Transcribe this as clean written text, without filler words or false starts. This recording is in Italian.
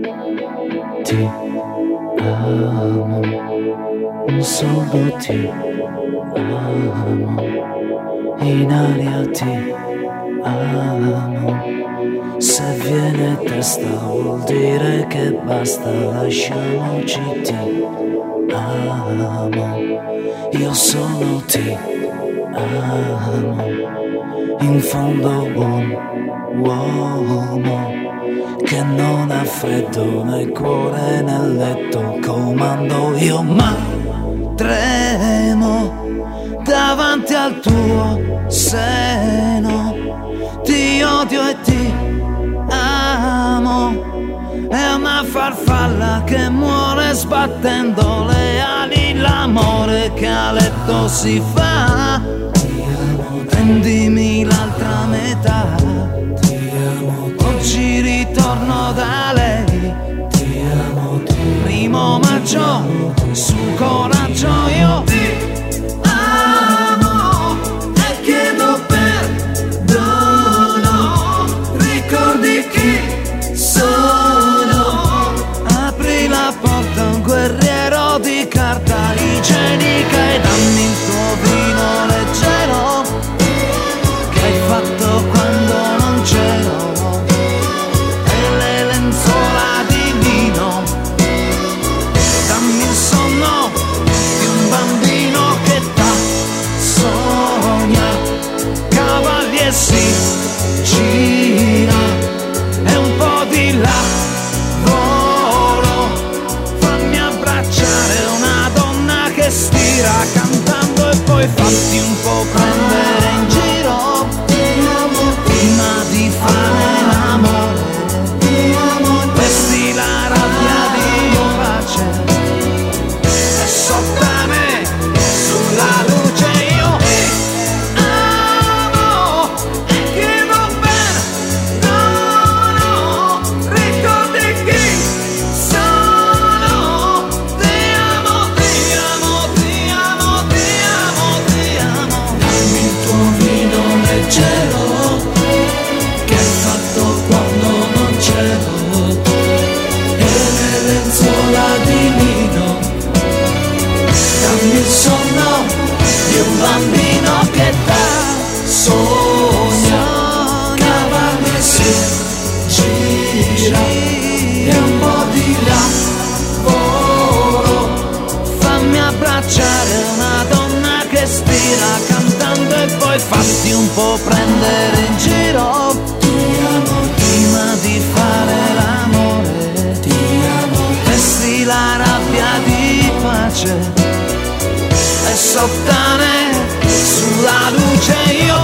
ti amo, solo ti amo, in aria ti amo. Se viene testa vuol dire che basta, lasciamoci, ti amo, io solo ti amo, in fondo buon uomo che non ha freddo nel cuore nel letto, comando io ma tremo davanti al tuo seno, ti odio e ti amo, è una farfalla che muore sbattendo le ali, l'amore che a letto si fa, prendimi l'altra metà, oggi ritorno da lei, primo maggio, su coraggio io ti amo e chiedo perdono, ricordi chi sono, apri la porta a un guerriero di carta igienica e dammi il tuo vino leggero che hai fatto quando non c'ero, e le lenzuola di lino, dammi il sonno di un bambino che t'ha sogna, cavalli e si gira e un po' di là volo, fammi abbracciare una donna che stira cantando e poi fatti un po' prendere in giro prima di fare l'amore, vesti la rabbia di pace e sottane sulla luce io ti amo e chiedo perdono, ricordi chi sono, ti amo, ti amo, ti amo, ti amo, ti amo, dammi il tuo vino leggero che hai fatto quando non c'ero, e le lenzuola di lino, dammi il sonno di un bambino che dà sogna, cavalli e si gira e un po' di là volo, fammi abbracciare una donna che stira cantando e poi fatti un po' prendere in giro prima di fare l'amore, vesti la rabbia di pace e sottane sulla luce io